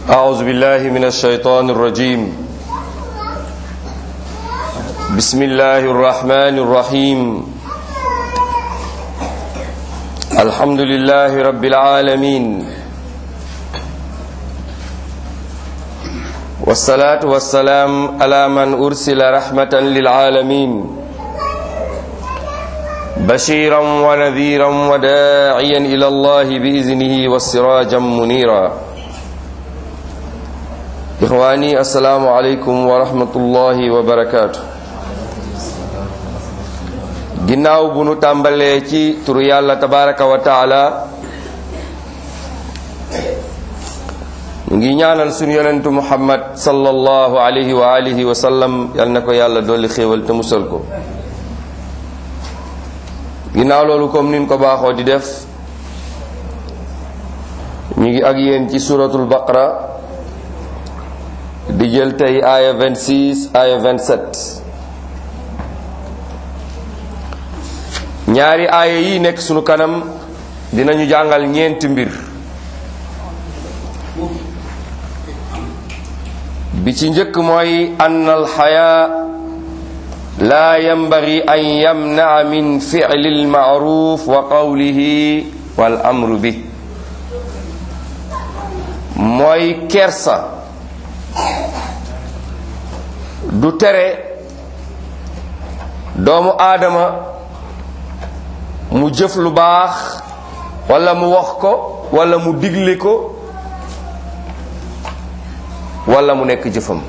أعوذ بالله من الشيطان الرجيم. بسم الله الرحمن الرحيم. الحمد لله رب العالمين، والصلاة والسلام على من أرسل رحمة للعالمين، بشيرا ونذيرا وداعيا إلى الله بإذنه وسراجا منيرا. إخواني السلام عليكم ورحمة الله وبركاته. ginnaaw bu nu tàmbalee ci turu yàlla tabaraka wa taala, mu ngi ñaanal sunu yonentu Muhammad sallallahu alayhi wa alihi wa sallam, yal na ko yàlla dolli xéewal te musal ko. ginnaaw loolu comme nin ko baaxoo di def, ñu ngi ak yéen ci suratul baqara di jël tey aaya 26 aaya 27. ñaari aaya yi nekk sunu kanam dinañu jàngal ñeenti mbir. bi ci njëkk mooy ann alxayaa laa yanbaghi an yamna'a min fi'li alma'ruf wa qawlihi wal amru bi. mooy kersa du tere doomu aadama mu jëf lu baax wala mu wax ko wala mu digle ko wala mu nekk jëfam.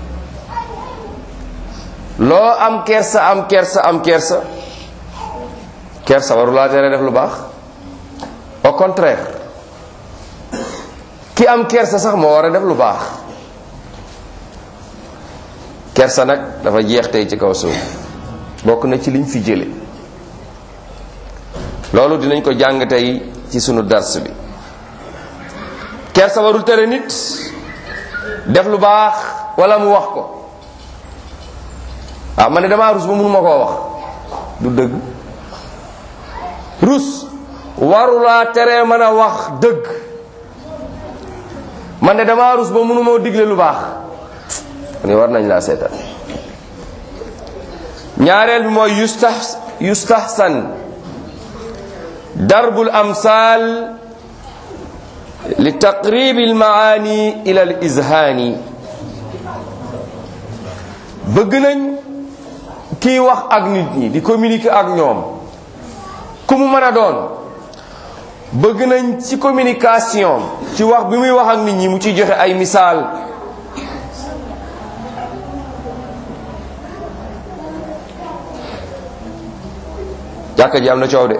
loo am kersa kersa warulaa tere def lu baax. au contraire, ki am kersa sax moo war a def lu baax. kersa nag dafa jeex tey ci kaw suuf, bokk na ci liñ fi jële. loolu dinañ ko jàng tey ci sunu dars bi. kersa warul tere nit def lu baax wala mu wax ko. man ne damaa rus ba mënuma koo wax, du dëgg. rus warulaa tere mën a wax dëgg. man ne damaa rus ba mënuma digle lu baax, ne war nañ laa seetal. ñaareel bi mooy yustahsan darbul amsal li taqribi almaani ila al izhaani. bëgg nañ kiy wax ak nit ñi di communiquer ak ñoom, ku mu mën a doon, bëgg nañ ci communication, ci wax bi muy wax ak nit ñi mu ciy joxe ay misaal. jàkka ji am na coow de.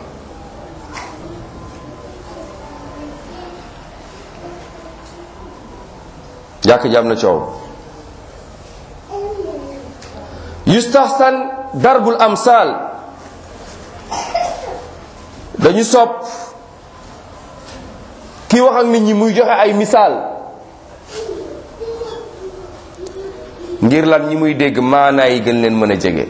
jàkk ji am na coow. yustahsan darbul amsal, dañu sopp kii wax ak nit ñi muy joxe ay misaal, ngir lan ñi muy dégg maanaa yi gën leen mën a jege.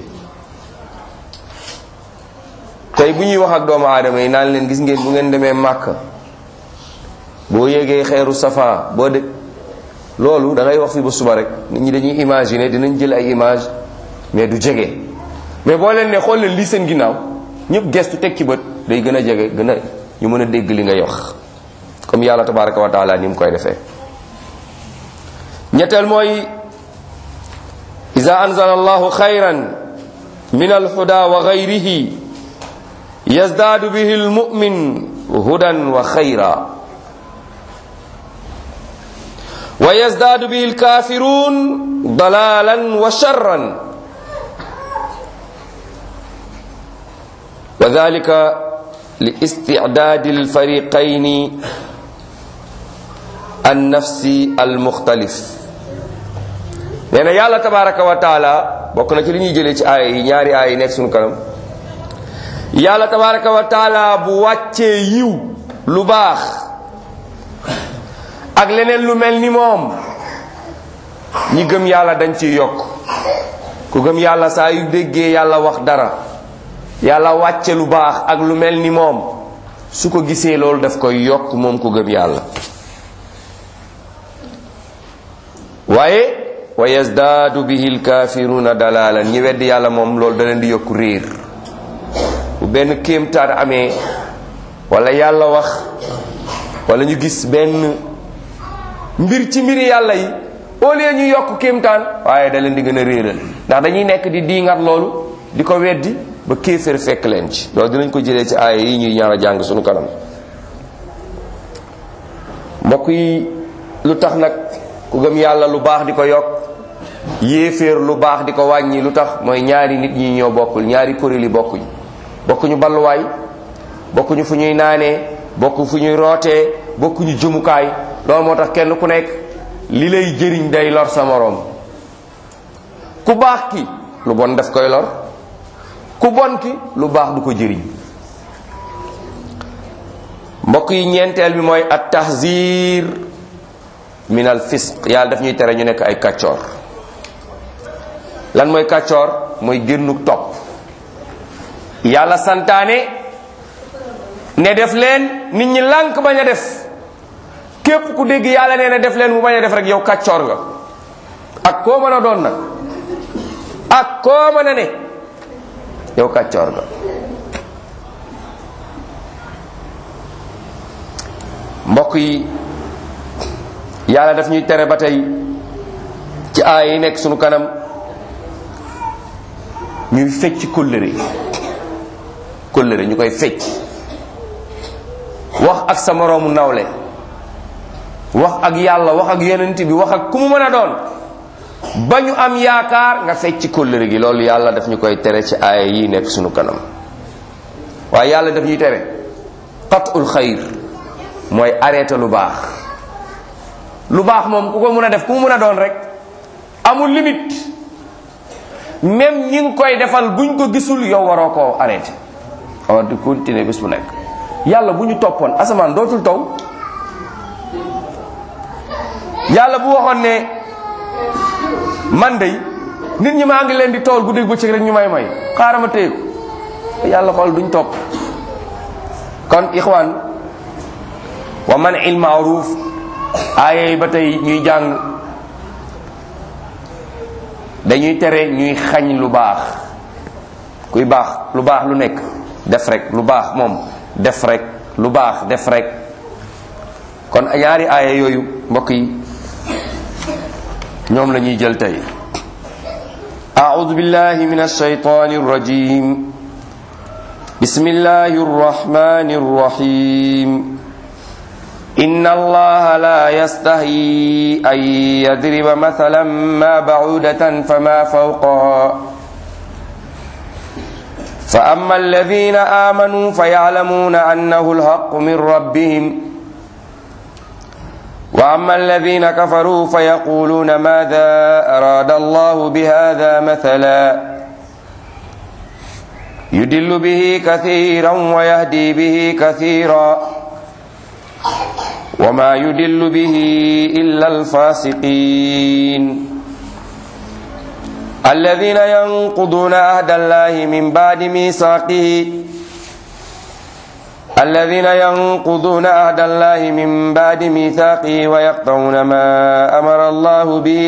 tey bu ñuy wax ak doomu aadama yi naan leen gis ngeen bu ngeen demee Màkka boo yéegee xeeru Safa boo de loolu da ngay wax fi ba suba rek, nit ñi dañuy imaginer, dinañ jël ay image mais du jege. mais boo leen ne xool leen lii seen ginnaaw, ñëpp gestu teg ci bët, day gën a jege, gën a ñu mën a dégg li ngay wax, comme yàlla tabaraka wa taala ni mu koy defee. ñetteel mooy iza anzala allahu xayran min alhuda wa gayrihi yazdaadu bihi almu'min hudan wa xayra wa yazdaadu bihi alkaafiruun dalaalan wa sharran wa dhalika li isticdaadi alfariqayni annafsi almuxtalif. nee na yàlla tabaraka wa taala, bokk na ci li ñuy jëlee ci aaya yi, ñaari aaya yi nekk suñu kanam. yàlla tabaraka wa taala bu wàccee yiw, lu baax ak leneen lu mel ni moom, ñi gëm yàlla dañ ciy yokk. ku gëm yàlla saa yu déggee yàlla wax dara, yàlla wàcce lu baax ak lu mel ni moom, su ko gisee loolu daf koy yokk moom ku gëm yàlla. waaye wa yazdaadu bihi alkaafiruuna dalaalan ñi weddi yàlla moom loolu da leen di yokku réer. bu benn kéemtaan amee wala yàlla wax wala ñu gis benn mbir ci mbiri yàlla yi au lieu ñu yokk kéemtaan waaye da leen di gën a réeral ndax dañuy nekk di diingat loolu di ko weddi ba kéefër fekk leen ci. loolu dinañ ko jëlee ci aaya yi ñuy ñaar a jàng suñu kanam. mbokk yi lu tax nag ku gëm yàlla lu baax di ko yokk yéeféer lu baax di ko wàññi lu tax mooy ñaari nit ñi ñoo bokkul, ñaari kuréel yi bokkuñu balluwaay, bokkuñu fu ñuy naanee, bokku fu ñuy rootee, bokkuñu jëmukaay. loolu moo tax kenn ku nekk li lay jëriñ day lor sa moroom. ku baax ki lu bon daf koy lor, ku bon ki lu baax du ko jëriñ. mbokk yi ñeenteel bi mooy at tahzir min al fisq. yàlla daf ñuy tere ñu nekk ay kàccoor. lan mooy kàccoor? mooy génnuk topp. yàlla santaane ne def leen, nit ñi lànk bañ a def. képp ku dégg yàlla nee na def leen mu bañ a def rek yow kàccoor nga. ak koo mën a doon nag, ak koo mën a ne, yow kàccoor nga. mbokk yi yàlla daf ñuy tere ba tey ci aaya yi nekk sunu kanam ñuy fecc kóllëre ñu koy fecc. wax ak sa moroomu nawle, wax ak yàlla, wax ak yonent bi, wax ak ku mu mën a doon ba ñu am yaakaar nga fecc kóllëre gi. loolu yàlla daf ñu koy tere ci aaya yi nekk sunu kanam. waaye yàlla daf ñuy tere qatul xayr, mooy arrêté lu baax. lu baax moom ku ko mën a def ku mu mën a doon rek amul limite. même ñi ngi koy defal buñ ko gisul yow waroo koo arrêté, war di continuer bés bu nekk. yàlla bu ñu toppoon asamaan dootul taw. yàlla bu waxoon ne man de nit ñi maa ngi leen di tool guddeeg bëccëg rek ñu may xaaral ma téye ko, yàlla xool duñ topp. kon ixwaan, wa man il maaruf aaya yi ba tey ñuy jàng dañuy tere ñuy xañ lu baax. kuy baax lu baax lu nekk def rek, lu baax moom def rek, lu baax def rek. kon ñaari aaya yooyu mbokk yi ñoom la ñuy jël tey. a'udhu billahi minash shaytanir rajim. bismillahir rahmanir rahim. inna allaha la yastahyi an yadriba mathalan ma ba'udatan fama fawqaha fa amma alladhina amanu fayalamuna annahu alhaqqu min rabbihim wa amma alladhina kafaru fayaquluna madha arada allahu bihadha mathala yudillu bihi kathiran wa yahdi bihi kathira وما يدل به إلا الفاسقين الذين ينقضون عهد الله من بعد ميثاقه ويقطعون ما أمر الله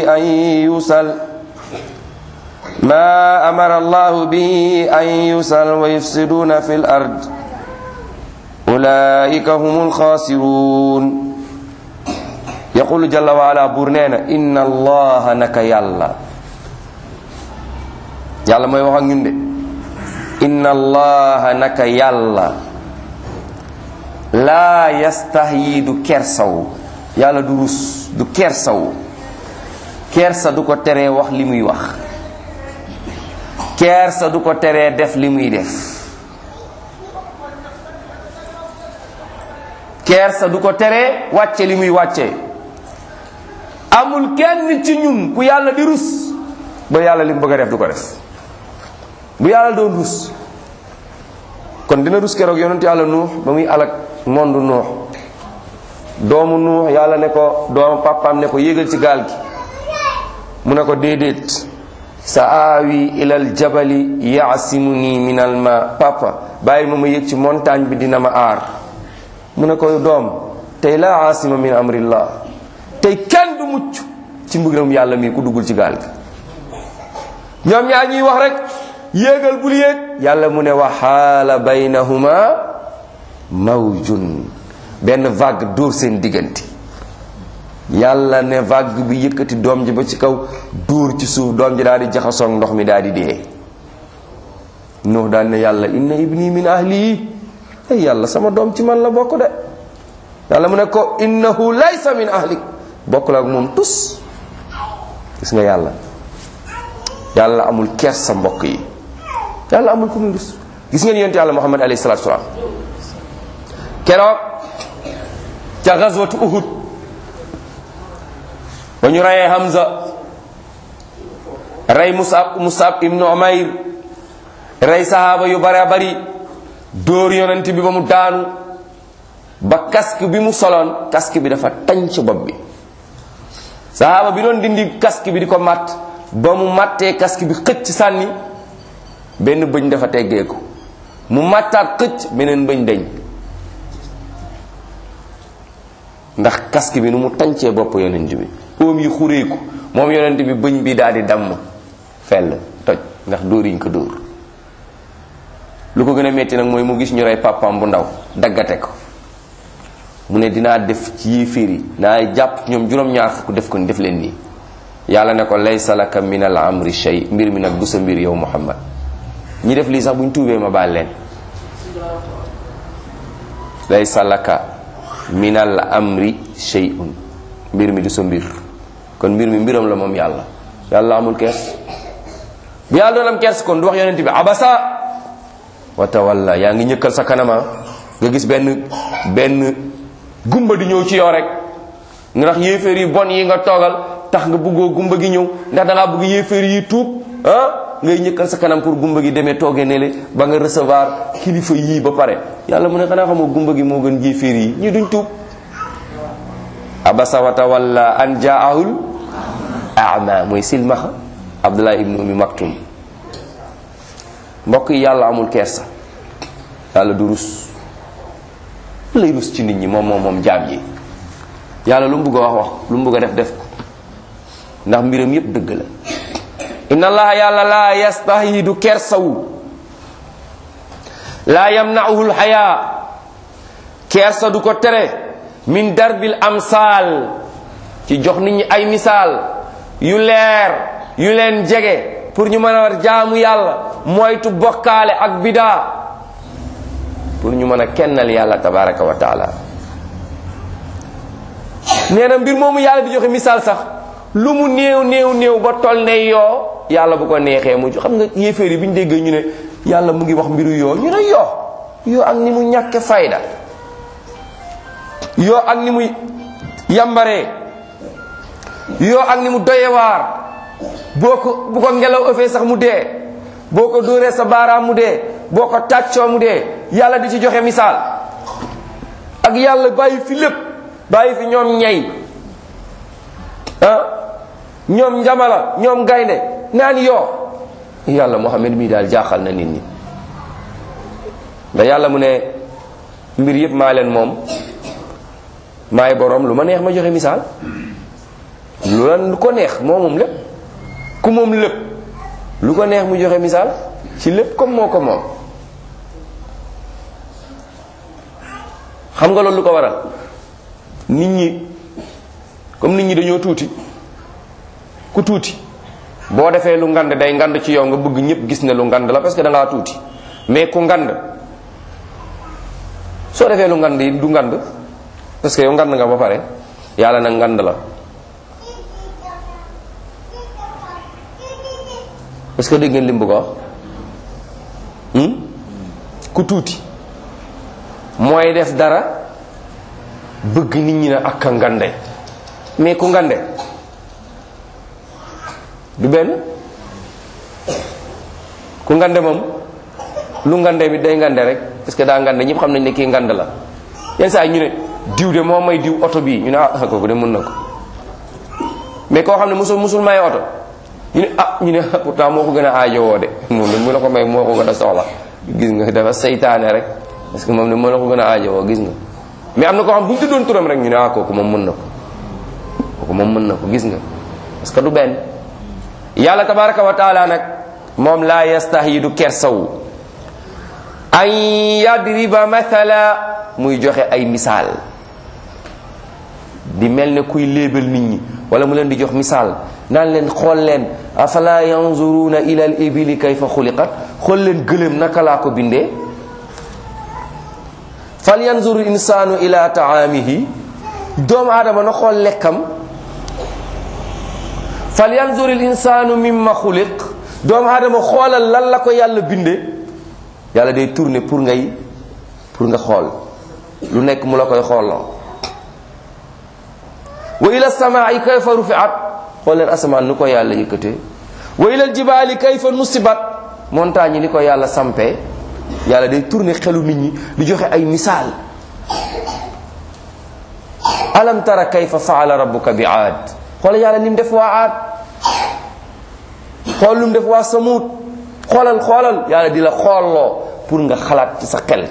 به أن يوصل ويفسدون في الأرض أولئك هم الخاسرون يقول جل وعلا بورنينا إن الله نك يالا mooy wax ak ñun de inna allaha naka yàlla laa yastahyi du kersaw. yàlla du rus, du kersaw. kersa du ko teree wax li muy wax, kersa du ko teree def li muy def, kersa du ko teree wàcce li muy wàcce. amul kenn ci ñun ku yàlla di rus ba yàlla li mu bëgg a def du ko def. bu yàlla doon rus kon dina rus keroog yonent yàlla nuux ba muy alak monde nuux. doomu nuux yàlla ne ko, doomu papaam ne ko yéegal ci gaal gi. mu ne ko déedéet, sa aawi ilal jabali yaasimuni minal ma. papa bàyyi ma yéeg ci montagne bi dina ma aar. mu ne ko doom tey laa aasima min amrillah, tey kenn du mucc ci mbugalum yàlla mi ku duggul ci gaal gi. ñoom ñaar ñuy wax rek yéegal bul yéeg, yàlla mu ne wa xaala baynahuma mawjun, benn vague dóor seen diggante. yàlla ne vague bi yëkkati doom ji ba ci kaw dóor ci suuf, doom ji daal di jaxasoog ndox mi daal di dee. Nuux daal ne yàlla inna ibni min ahli, ay yàlla sama doom ci man la bokk de. yàlla mu ne ko innahu laysa min ahlik, bokkul ak moom tus. gis nga yàlla, yàlla amul kees sa mbokk yi, yàlla amul ku muy rus. gis ngeen yonent yàlla Muhammad alayhi salaatu salaam keroog ca gazwatu Uhud ba ñu reyee Hamza, rey Musab ibnu Umayr, rey sahaaba yu bare bari, dóor yonent bi ba mu daanu, ba casque bi mu soloon casque bi dafa tañ ci bopp bi. sahaaba bi doon dindi casque bi di ko matt, ba mu mattee casque bi xëcc sànni, benn bëñ dafa teggeeku, mu mattaat xëcc beneen bëñ deñ, ndax casque bi nu mu tancee bopp yonent bi. oom yi xureeku, moom yonent bi bëñ bi daal di damm fell toj, ndax dóor yiñ ko dóor. lu ko gën a metti nag mooy mu gis ñu rey papaam bu ndaw daggate ko. mu ne dinaa def ci yéeféer yi, naa jàpp ñoom juróom-ñaar fukk def ko ni def leen nii. yàlla ne ko laysa laka min al amri shay, mbir mi nag du sa mbir yow Muhammad. ñi def lii sax buñ tuubee ma baal leen. laysa laka min al amri shay'un, mbir mi du sa mbir. kon mbir mi mbiram la moom yàlla. yàlla amul kees. bu yàlla doon am kees kon du wax yonent bi abasa wa tawalla, yaa ngi ñëkkal sa kanama nga gis benn gumba di ñëw ci yow rek, ndax yéeféer yi bon yi nga toogal tax nga bëggoo gumba gi ñëw, ndax dangaa bëgg yéeféer yi tuub ngay ñëkkal sa kanam pour gumba gi demee toogee ne le ba nga recevoir kilifa yii ba pare. yàlla mu ne xanaa xamoo gumba gi moo gën yéeféer yi, ñii duñ tuub. abasa wa tawalla an jaahul a'ma, mooy silmaxa Abdullah ibnu Ummi Maktum. mbokk yi, yàlla amul kersa, yàlla du rus. lay rus ci nit ñi moom jaam yi. yàlla lu mu bëgg a wax lu mu bëgg a def ko, ndax mbiram yépp dëgg la. inna allaha yàlla laa yastahi du kersawu, laa yamna'uhu alxayaa, kersa du ko tere, min darbil amsaal, ci jox nit ñi ay misaal yu leer yu leen jege pour ñu mën a war jaamu yàlla, moytu bokkaale ak bidaa, pour ñu mën a kennal yàlla tabaraka wa taala. nee na mbir moomu yàlla di joxe misaal sax lu mu néew ba toll ne yoo, yàlla bu ko neexee mu xam nga yéeféer yi bi ñu déggee ñu ne yàlla mu ngi wax mbiru yoo, ñu ne yoo ak ni mu ñàkke fayda, yoo ak ni muy yambaree, yoo ak ni mu doyewaar, bu ko ngelaw ëffee sax mu dee, boo ko dóoree sa baaraam mu dee, boo ko tàccoo mu dee. yàlla di ci joxe misaal. ak yàlla bàyyi fi lépp, bàyyi fi ñoom ñay ñoom njamala, ñoom gaynde, naan yoo. yàlla Muhammad mii daal jaaxal na nit ñi. ndax yàlla mu ne mbir yépp maa leen moom, maay borom, lu ma neex ma joxe misaal. lu ko neex moom lépp, ku moom lépp lu ko neex mu joxe misaal ci lépp comme moo ko moom. xam nga loolu lu ko waral? nit ñi comme nit ñi dañoo tuuti, ku tuuti boo defee lu ngand day ngand ci yow, nga bëgg ñëpp gis ne lu ngand la parce que da ngaa tuuti. mais ku ngand soo defee lu ngand yi du ngand parce que yow ngand nga ba pare, yàlla nag ngand la. parce que dégg ngeen lim bu ko ku tuuti mooy def dara bëgg nit ñi na ak a ngande, mais ku ngande du benn. ku ngande moom lu ngande bi day ngande rek parce que daa ngande, ñëpp xam nañ ne kii ngande la. yenn saa yi ñu ne diw de moo may diw oto bii, ñu ne kooku de mën na ko. mais koo xam ne musul may oto, ñu ne pourtant moo ko gën a aajowoo de, moom de mu la ko may moo ko gën a soxla. gis nga dafa seytaane rek parce que moom de moo la ko gën a aajowoo, gis nga. mais am na koo xam bu ñu tuddoon turam rek ñu ne kooku moom mën na ko, kooku moom mën na ko, gis nga. parce que du benn. yàlla tabaraka wa taala nag moom laa yastahi du kersawu an yadriba mathala muy joxe ay misaal di mel ne kuy léebal nit ñi wala mu leen di jox misaal naan leen xool leen afala yanzuruna ila al ibili kayfa xuliqat xool leen gëléem naka laa ko bindee fal yanzuru insanu ila taamihi doomu aadama na xool lekkam fal yanzuru al insanu mimma xuliq doomu aadama xoolal lan la ko yàlla bindee yàlla day tourner pour nga xool lu nekk mu la koy xooloo wa ila samaai kayfa rufiat xool leen asamaan nu ko yàlla yëkkatee wa ila aljibaali kayfa nusibat montagne yi ni ko yàlla sampee yàlla day tourner xelu nit ñi di joxe ay misaal alam tara kayfa faala rabbuka bi aad xoolal yàlla ni mu def waa aad xool lu mu def waa samuut xoolal yàlla di la xoolloo pour nga xalaat ci sa xel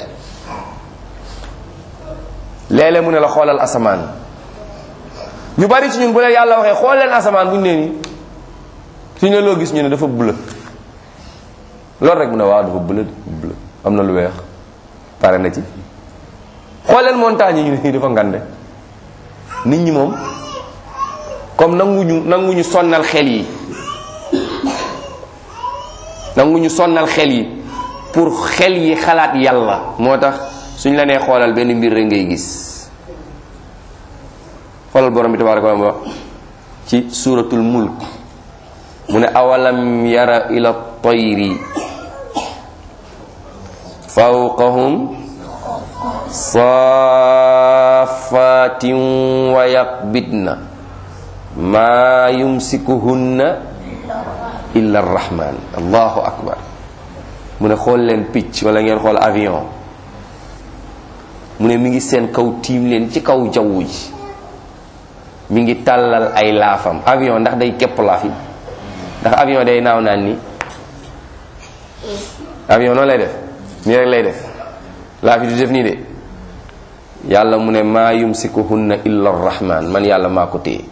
léeg-léeg mu ne la xoolal asamaan ñu bari ci ñun bu leen yàlla waxee xool leen asamaan bu ñu nee nii suñu ne loo gis ñu ne dafa bleu loolu rek mu ne waaw dafa bleu am na lu weex pare na ci xool leen montagne yi ñu ne nii dafa ngande nit ñi moom comme nanguñu sonnal xel yi nanguñu sonnal xel yi pour xel yi xalaat yàlla moo tax suñ la nee xoolal benn mbir rek ngay gis xoolal borom bi tabaaraka wa taala ci suuratul mulk mu ne awalam yara ila tayri fawqahum saafatin wa yaqbidna maa yumsikuhunna illa arrahman allahu akbar mu ne xool leen picc wala ngeen xool avion mu ne mi ngi seen kaw tiim leen ci kaw jaww ji mi ngi tàllal ay laafam avion ndax day képp laaf yi ndax avion day naaw naan ni avion noonu lay def nii rek lay def laaf yi du def nii de yàlla mu ne maa yumsikuhunna illa arrahman man yàlla maa ko téye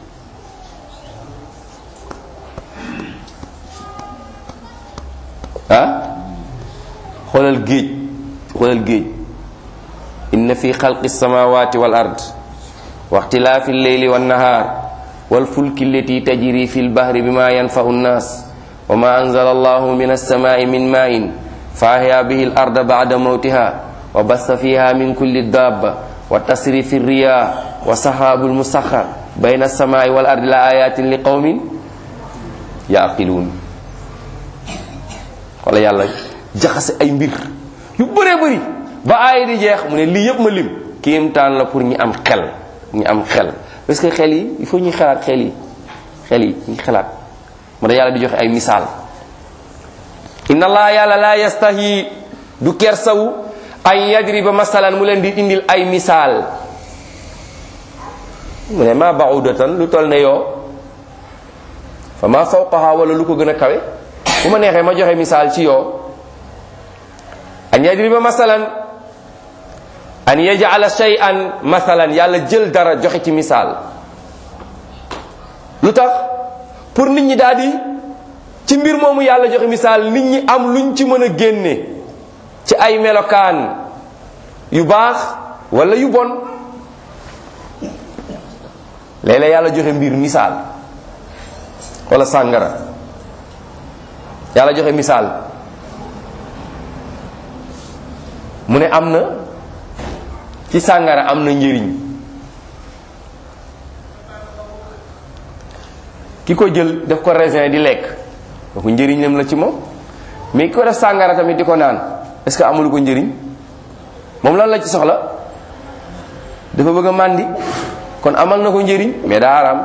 xoolal géej inna fi xalqi samawati wal ard wa ixtilaafi lleyli wan nahaar wal fulki allati tajri fi lbahri bima yanfau nnas wa ma anzala allahu min alsamai min main fa ahya bihi al arda ba'da mawtiha wa bassa fiha min kulli dabba wa tasrifi riyah wa sahabu lmusaxar bayna alsamai wal ardi la ayatin li qawmin yaqiluun wala yàlla jaxase ay mbir yu bëree bëri ba aaya di jeex mu ne lii yëpp ma lim kéemtaan la pour ñi am xel parce que xel yi il faut ñuy xalaat xel yi ñuy xalaat moo tax yàlla di joxe ay misaal inna allah yàlla la yastahi du kersawu an yadriba masalan mu leen di indil ay misaal mu ne ma ba'udatan lu toll ne yoo fa ma fawqaha wala lu ko gën a kawe bu ma neexee ma joxe misaal ci yoo an yadriba masalan an yaj'ala shay'an masalan yàlla jël dara joxe ci misaal lu tax pour nit ñi daal di ci mbir moomu yàlla joxe misaal nit ñi am luñ ci mën a génne ci ay melokaan yu baax wala yu bon léeg-léeg yàlla joxe mbir misaal wala sàngara yàlla joxe misaal mu ne am na ci sàngara am na njëriñ ki ko jël def ko raisin di lekk kooku njëriñam la ci moom mais ki ko def sàngara tamit di ko naan est-ce que amul ko njëriñ moom lan la ci soxla dafa bëgg a màndi kon amal na ko njëriñ mais daa araam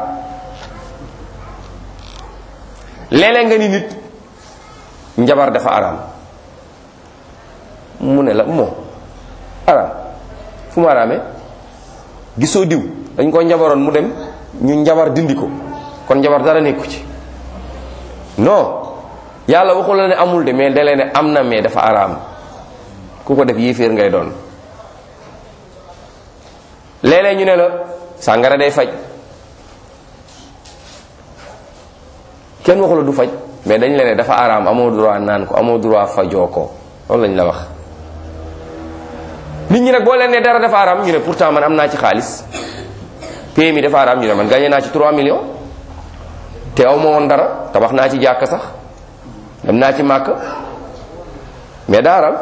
léeg-léeg nga ni nit njabar dafa araam mu ne la moo araam fu mu araamee gisoo diw dañ ko njabaroon mu dem ñu njabar dindi ko kon njabar dara nekku ci non yàlla waxul la ne amul de mais dalee ne am na mais dafa araam ku ko def yéeféer ngay doon léeg-léeg ñu ne la sàngara day faj kenn waxu la du faj, mais dañ la ne dafa araam, amoo droit naan ko, amoo droit fajoo ko, loolu lañ la wax. nit ñi nag boo leen ne dara dafa araam ñu ne pourtant man am naa ci xaalis, PMI dafa araam ñu ne man gagné naa ci 3 millions te aw ma woon dara, tabax naa ci jàkk sax, dem naa ci màkk, mais daa araam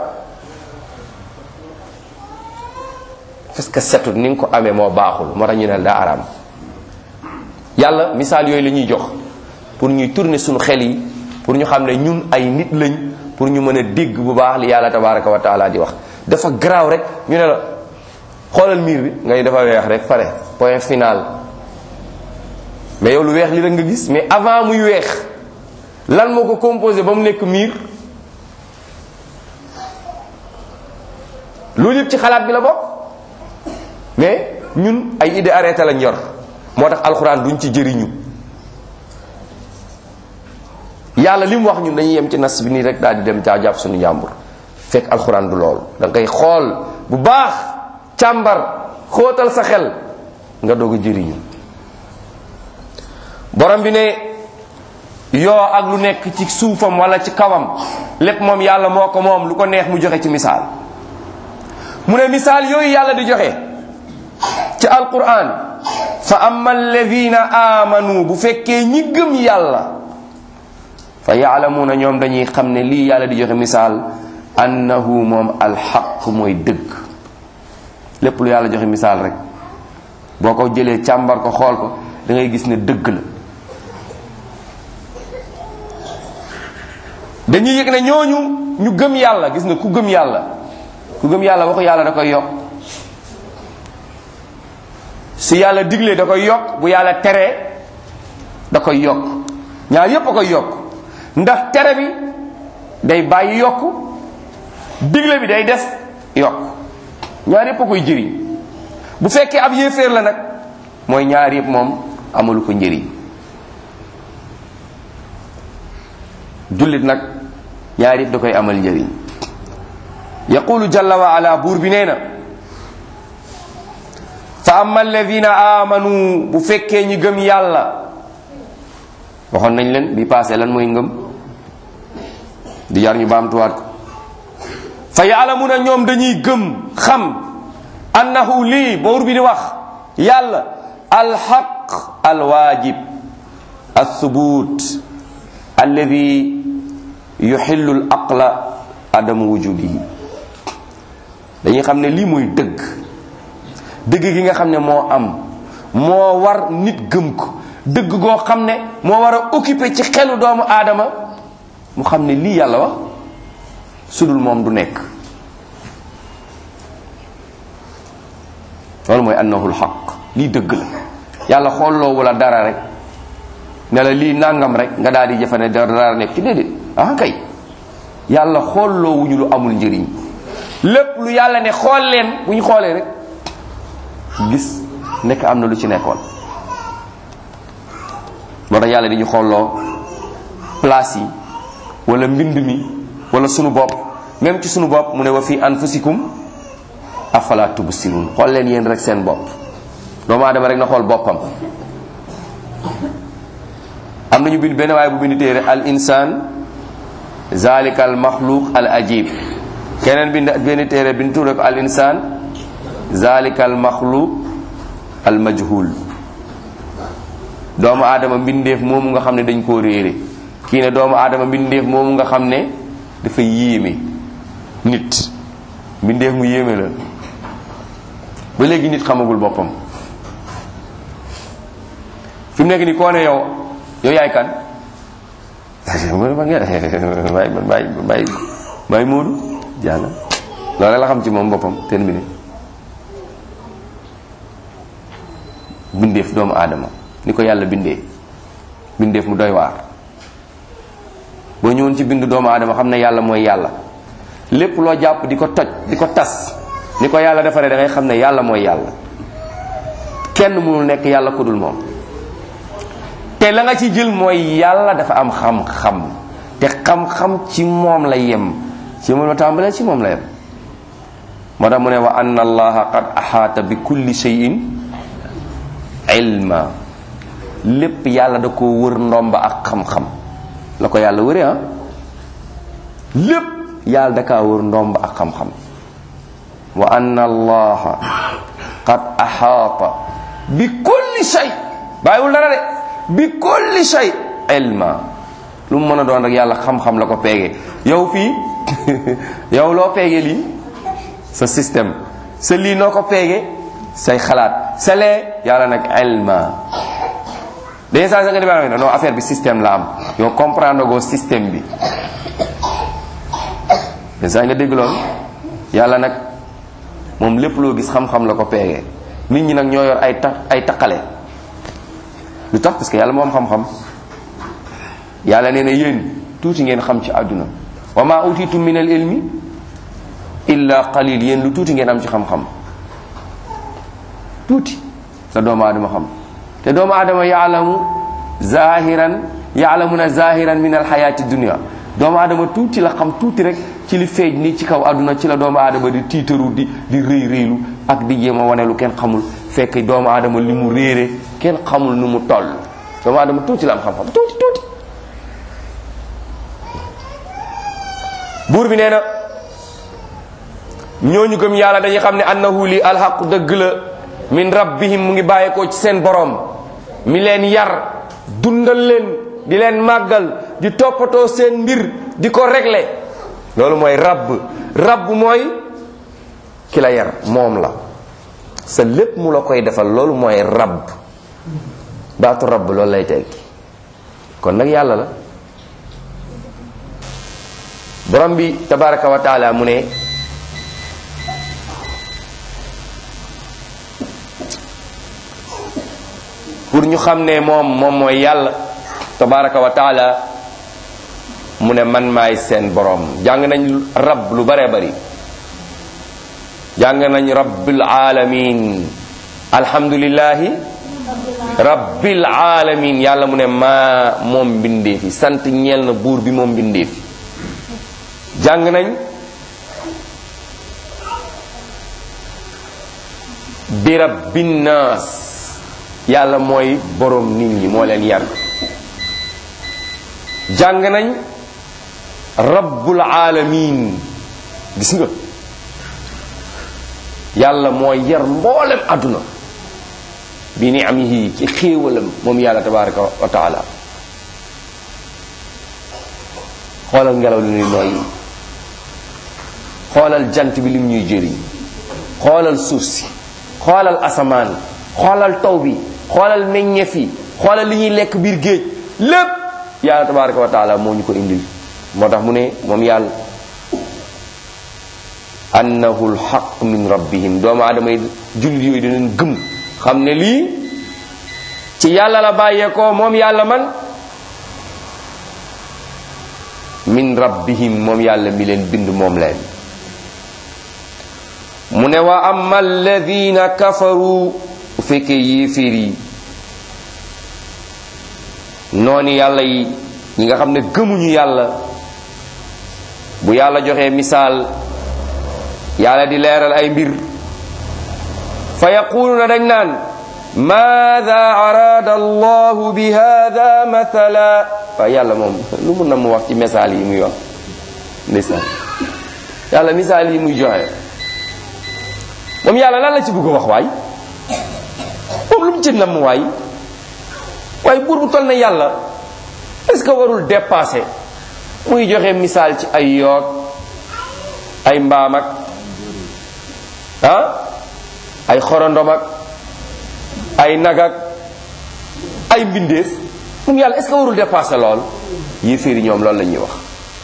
parce que setut ni nga ko amee moo baaxul, moo tax ñu ne daa araam. yàlla misaal yooyu la ñuy jox pour ñuy tourner suñu xel yi, pour ñu xam ne ñun ay nit lañ, pour ñu mën a dégg bu baax li yàlla tabaraka wa taala di wax. dafa garaaw rek ñu ne la xoolal miir bi ngay dafa weex rek pare point final, mais yow lu weex li rek nga gis, mais avant muy weex lan moo ko composé ba mu nekk miir? loolu yëpp ci xalaat bi la bokk. mais ñun ay idée arrêté lañ yor, moo tax alxuraan duñ ci jëriñu. yàlla li mu wax ñun dañuy yem ci nas bi nii rek daal di dem caa jàpp suñu njàmbur, fekk alxuraan du loolu. da ngay xool bu baax, càmbar, xóotal sa xel nga doog a jëriñu. borom bi ne yoo ak lu nekk ci suufam wala ci kawam lépp moom yàlla moo ko moom, lu ko neex mu joxe ci misaal. mu ne misaal yooyu yàlla di joxe ci alquran, fa amma alladina amanu, bu fekkee ñi gëm yàlla, fa yaalamuuna ñoom dañuy xam ne lii yàlla di joxe misaal, annahu moom alxaq mooy dëgg. lépp lu yàlla joxe misaal rek boo ko jëlee càmbar ko xool ko da ngay gis ne dëgg la. dañuy yëg ne ñooñu ñu gëm yàlla, gis nga ku gëm yàlla waxu yàlla da koy yokk. si yàlla diglee da koy yokk, bu yàlla teree da koy yokk. ñaar yépp a koy yokk, ndax tere bi day bàyyi yokk, digle bi day des yokk. ñaar yépp a koy jëriñ. bu fekkee ab yéeféer la nag mooy ñaar yépp moom amalu ko njëriñ. jullit nag ñaar yépp da koy amal njëriñ. yaqulu jalla wa ala, buur bi nee na fa amma alladina amanu, bu fekkee ñi gëm yàlla. waxoon nañ leen bi passé lan mooy ngëm, di jar ñu baamtuwaat ko. fa yaalamuna, ñoom dañuy gëm xam, annahu lii buur bi di wax yàlla, alxaq alwaajib althubut alladi yuxillu al aqla adamu wujudihi. dañuy xam ne lii mooy dëgg, dëgg gi nga xam ne moo am, moo war nit gëm ko, dëgg goo xam ne moo war a occuper ci xelu doomu aadama mu xam ne lii yàlla wax sudul moom du nekk. loolu mooy annahu alxaq, lii dëgg la. yàlla xooloo wala dara rek ne la lii nangam rek nga daal di jëfane dara nekk ci déedéet. ah kay yàlla xooloo wuñu lu amul njëriñ. lépp lu yàlla ne xool leen, bu ñu xoolee rek gis nekk am na lu ci nekkoon. moo tax yàlla di ñu xooloo place yi wala mbind mi wala sunu bopp, même ci sunu bopp mu ne wa fi anfusikum afala tubsirun. xool leen yéen rek seen bopp. doomu aadama rek na xool boppam. am nañu bind benn waaye bu bind téere al insaan zalika al maxluq al ajib. keneen bind benn téere bind tuure ko al insaan zalika al maxluq al majhul. doomu aadama mbindeef moomu nga xam ne dañ koo réere. kii ne doomu aadama mbindeef moomu nga xam ne dafa yéeme. nit mbindeef mu yéeme la. ba léegi nit xamagul boppam. fi mu nekk nii koo ne yow yaay kan bàyyi Moodu jàlla loolu la xam ci moom boppam terminé. bindeef doomu aadama ni ko yàlla bindee bindeef mu doy waar. boo ñëwoon ci bindu doomu aadama xam ne yàlla mooy yàlla. lépp loo jàpp di ko toj di ko tas ni ko yàlla defaree da ngay xam ne yàlla mooy yàlla. kenn mënul nekk yàlla ku dul moom. te la nga ci jël mooy yàlla dafa am xam-xam, te xam-xam ci moom la yem, ci moom la tàmbalee, ci moom la yem. moo tax mu ne wa anna allaha qad ahaata bi kulli shay'in ilma. lépp yàlla da koo wër ndomba ak xam-xam la ko yàlla wëree lépp yàlla da kaa wër ndomba ak xam-xam wa anna allaha qad ahaata bi kulli shay bàyyiwul dara de bi kulli shay ilma lu mu mën a doon rek yàlla xam-xam la ko peegee yow fii yow loo peegee lii sa système sa lii noo ko peegee say xalaat sa lee yàlla nag ilma dañuy saa nga demee non affaire bi système la am yow comprendre goo système bi dañuy saa nga dégg loolu yàlla nag moom lépp loo gis xam-xam la ko peegee nit ñi nag ñoo yor ay taqale lu tax parce que yàlla moom xam-xam yàlla nee na yéen tuuti ngeen xam ci àdduna wa ma utitum min al ilmi illa qalil yéen lu tuuti ngeen am ci xam-xam tuuti sa doomu aadama xam te doomu aadama yaalamuna zahiran min alxayati dunia doomu aadama tuuti la xam tuuti rek ci li feeñ nii ci kaw àdduna ci la doomu aadama di tiitaru di rëy rëylu ak di jéem a wane lu kenn xamul fekk doomu aadama li mu réere kenn xamul nu mu toll doomu aadama tuuti la am xam-xam tuuti buur bi nee na ñooñu gëm yàlla dañuy xam ne annahu li alxaqu dëgg la min rabbihim mu ngi bàyyeekoo ci seen borom mi leen yar dundal leen di leen màggal di toppatoo seen mbir di ko régler loolu mooy rabb mooy ki la yar moom la sa lépp mu la koy defal loolu mooy rabb baatu rabb loolu lay tekki kon nag yàlla la borom bi tabaraka wa taala mu ne pour ñu xam ne moom mooy yàlla tabaraka wa taala mu ne man maay seen borom jàng nañ rab lu bare bari jàng nañ rabbil alamin alhamdulillahi rabbil alamin yàlla mu ne maa moom mbindeefi sant ñeel na buur bi moom mbindeefi jàng nañ bi rabbin naas yàlla mooy borom nit ñi moo leen yar jàng nañ rabbul alamin gis nga yàlla mooy yar mboolem àdduna bi ni'amihi ci xéewalam moom yàlla tabaraka wa taala xoolal ngelaw li ñuy noyyi xoolal jant bi lim ñuy jëriñ xoolal suuf si xoolal asamaan xoolal taw bi xoolal meññeef yi xoolal li ñuy lekk biir géej lépp yàlla tabaraka wa taala moo ñu ko indil moo tax mu ne moom yàlla annahu alxaq min rabbihim doomu aadama yi jullit yooyu dinañ gëm xam ne lii ci yàlla la bàyyeekoo moom yàlla man min rabbihim moom yàlla mi leen bind moom leen mu ne wa amma alladina kafaru bu fekkee yéeféer yi noonu yàlla yi ñi nga xam ne gëmuñu yàlla bu yàlla joxee misaal yàlla di leeral ay mbir fa yaquluna dañ naan maada arada allahu bi hada mathala waaye yàlla moom lu mun na mu wax ci misaal yi muy wax ndeysaan yàlla misaal yi muy joxe moom yàlla lan la ci bëgg a wax waay moom lu mu ci namm waay waaye buur bu toll na yàlla est-ce que warul dépasser muy joxe misaal ci ay yoog ay mbaam ak ay xorondom ak ay nag ak ay mbindeef moom yàlla est-ce que warul dépasser lool yéeféeri ñoom loolu la ñuy wax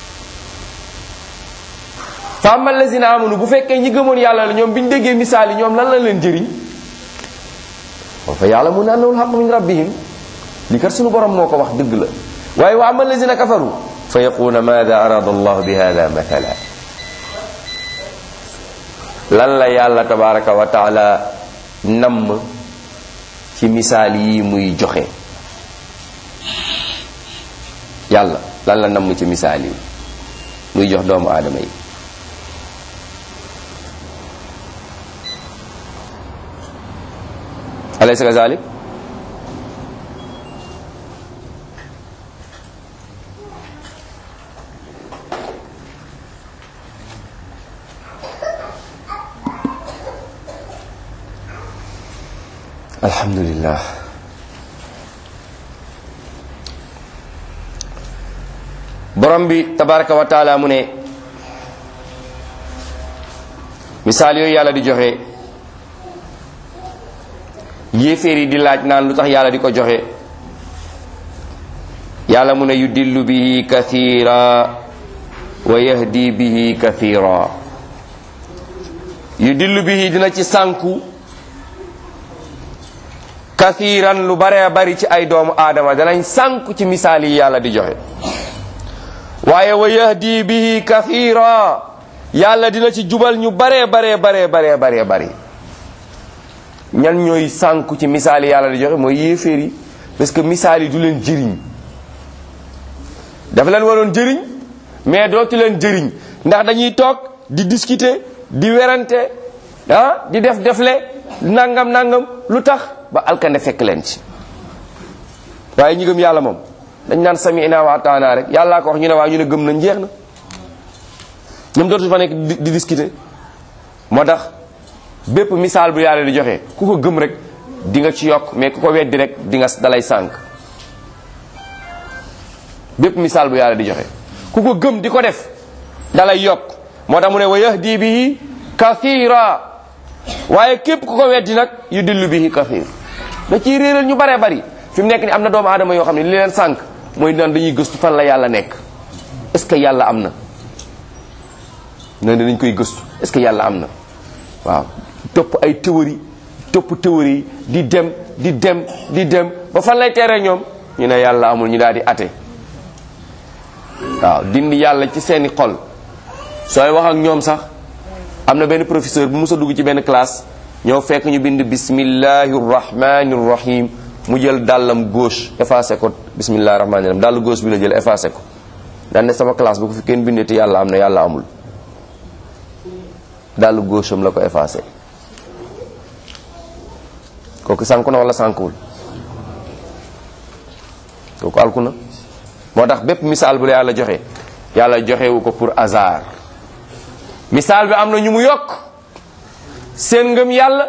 fa amal lazina amanu bu fekkee ñi gëmoon yàlla la ñoom bi ñu déggee misaal yi ñoom lan la leen jëriñ wa fa ya'lamuna annahu al-haqqu min rabbihim li kat suñu borom moo ko wax dëgg la waaye wa amal lazina kafaru fa yaquluna maada arada allah bi hada mathala lan la yàlla tabaraka wa taala namm ci misaal yi muy joxe yàlla lan la namm ci misaal yi muy jox doomu aadama yi alaysa kazalik alhamdulillah. borom bi tabaraka wa taala mu ne misaal yooyu yàlla di joxe yéeféer yi di laaj naan lu tax yàlla di ko joxe yàlla mu ne yudillu bihi kathira wa yahdi bihi kathira. yudillu bihi dina ci sànku kathiran lu bare bari ci ay doomu aadama danañ sànku ci misaal yi yàlla di joxe. waaye wa yahdi bihi kathira yàlla dina ci jubal ñu bare bari. ñan ñooy sànku ci misaal yi yàlla di joxe mooy yéeféer yi, parce que misaal yi du leen jëriñ. dafa leen waroon jëriñ mais dootu leen jëriñ ndax dañuy toog di discuter di werante di defle nangam lu tax ba alkande fekk leen ci. waaye ñi gëm yàlla moom dañ naan sami'na wa ata'na rek yàllaa ko wax ñu ne waaw ñu ne gëm nañ jeex na. ñoom dootu fa nekk di discuter. moo tax bépp misaal bu yàlla di joxe ku ko gëm rek di nga ci yokk mais ku ko weddi rek di nga dalay sànk. bépp misaal bu yàlla di joxe ku ko gëm di ko def dalay yokk. moo tax mu ne wa yahdi bihi kathira waaye képp ku ko weddi nag yudillu bihi kathir da ciy réeral ñu bare bari. fi mu nekk ni am na doomu aadama yoo xam ne li leen sànk mooy naan dañuy gëstu fan la yàlla nekk. est-ce que yàlla am na. nee na dañ koy gëstu est-ce que yàlla am na. waaw topp ay théorie di dem ba fan lay teeree ñoom ñu ne yàlla amul ñu daal di ate. waaw dindi yàlla ci seeni xol. sooy wax ak ñoom sax am na benn professeur bu mës a dugg ci benn classe ñëw fekk ñu bind bismillahi rahmani rahim mu jël dàllam gauche effacé ko bismillahi rahmani rahim dàll gauche bi la jël effacé ko daan ne sama classe bu ko fi kenn bindee te yàlla am na yàlla amul. dàll gauche am la ko effacé. kooku sànku na wala sànkuwul. kooku alku na. moo tax bépp misaal bu la yàlla joxe yàlla joxewu ko pour hasard. misaal bi am na ñu mu yokk seen ngëm yàlla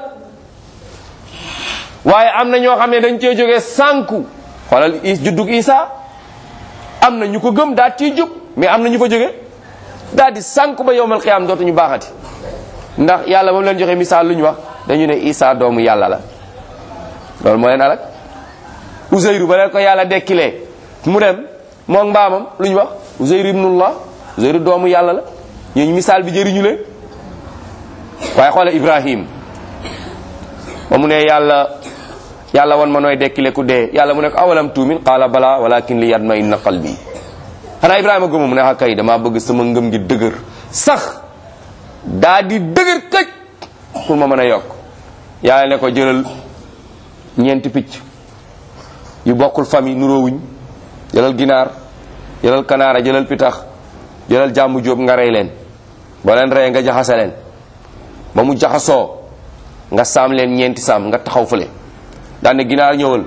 waaye am na ñoo xam ne dañ cee jógee sànku. xoolal juddug Isa am na ñu ko gëm daal ciy jub mais am na ñu fa jóge daal di sànku ba yowmal xiyaam dootuñu baaxati. ndax yàlla ba mu leen joxe misaal lu ñu wax dañu ne Isa doomu yàlla la loolu moo leen alak. Uzayru ba leen ko yàlla dekkilee mu dem moom mbaamam lu ñu wax Uzayru ibnullah Uzayru doomu yàlla la. ñooñu misaal bi jëriñu leen. waaye xoole Ibrahim ba mu ne yàlla wan ma nooy dekkile ku dee yàlla mu ne ko awalam tuumin qaala bala walakin li yatma'inna qalbi. xanaa Ibrahima gëmu mu ne ah kay damaa bëgg sama ngëm gi dëgër sax daa di dëgër këj pour ma mën a yokk. yàlla ne ko jëlal ñeenti picc yu bokkul famille nuroowuñ jëlal ginaar jëlal kanaara jëlal pitax jëlal jàmbu jóob nga rey leen. boo leen reyee nga jaxase leen ba mu jaxasoo nga saam leen ñeenti saam nga taxaw fële daan ne ginaar ñëwal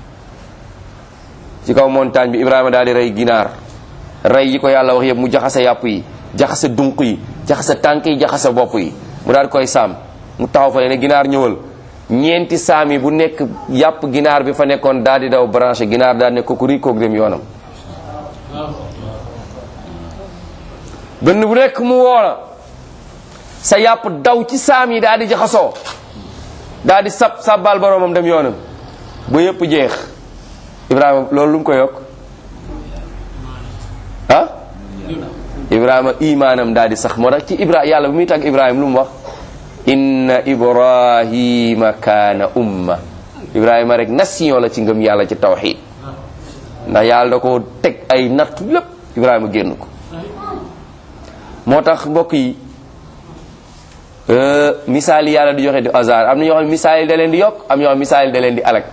ci kaw montagne bi. Ibrahima daal di rey ginaar rey yi ko yàlla wax yëpp mu jaxase yàpp yi jaxase dunq yi jaxase tànk yi jaxase bopp yi mu daal di koy saam mu taxaw fële ne ginaar ñëwal. ñeenti saam yi bu nekk yàpp ginaar bi fa nekkoon daal di daw branché ginaar daal ne kooku rii koog dem yoonam. benn bu nekk mu woola sa yàpp daw ci saam yi daal di jaxasoo daal di sabbal boromam dem yoonam ba yëpp jeex. Ibrahima loolu lu mu ko yokk Ibrahima imaanam daal di sax moo tax ci yàlla bu muy tàgg Ibrahima lu mu wax inna Ibrahima kaana umma. Ibrahima rek nation la ci ngëm yàlla ci tawxiid ndax yàlla da ko teg ay nattu lépp Ibrahima génn ko. moo tax mbokk yi misaal yi yàlla di joxe di hasard am na ñoo xam ne misaal yi da leen di yokk am ñoo xam misaal yi da leen di alak.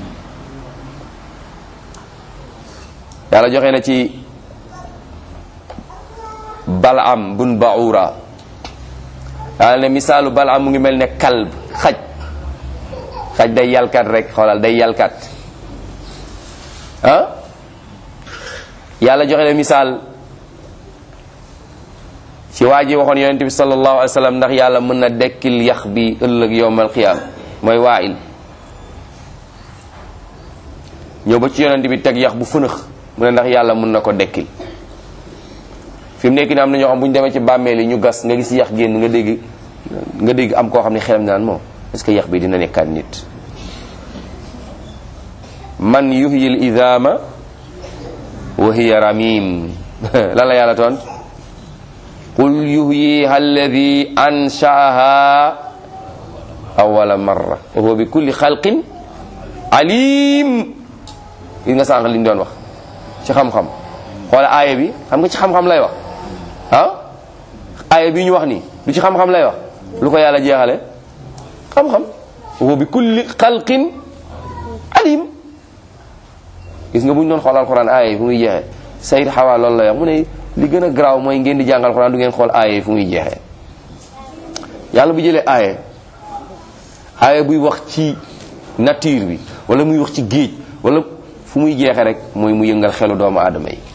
yàlla joxe na ci Balaam bun Baura yàlla ne misaalu Balaam mu ngi mel ne kalb xaj day yalkat rek xoolal day yalkat yàlla joxe na misaal ci waa ji waxoon yonent bi sallallahu alayhi wa sallam ndax yàlla mën na dekkil yax bi ëllëg yowmal qiyaam mooy Waa'il ñëw ba ci yonent bi teg yax bu fënax mu ne ndax yàlla mun na ko dekkil. fi mu nekk ni am na ñoo xam bu ñu demee ci bàmmeel yi ñu gas nga gis yax génn nga dégg am koo xam ne xelam naan moom est-ce que yax bi dina nekkaat nit. man yuhyil idama wa hiya ramim lan la yàlla toon qul yuhyiha alladi anshaaha awwala marra wa huwa bi kulli xalqin alim. gis nga sànq li ñu doon wax ci xam-xam xoola aaya bi xam nga ci xam-xam lay wax aaya bi ñu wax nii lu ci xam-xam lay wax lu ko yàlla jeexale xam-xam wa huwa bi kulli xalqin alim. gis nga bu ñu doon xool alxuraan aaya yi fu muy jeexee Sayyid Hawa loolu lay wax mu ne li gën a garaaw mooy ngeen di jàngal alxuraan du ngeen xool aaya yi fu muy jeexee. yàlla bu jëlee aaya buy wax ci nature bi wala muy wax ci géej wala fu muy jeexee rek mooy mu yëngal xelu doomu aadama yi.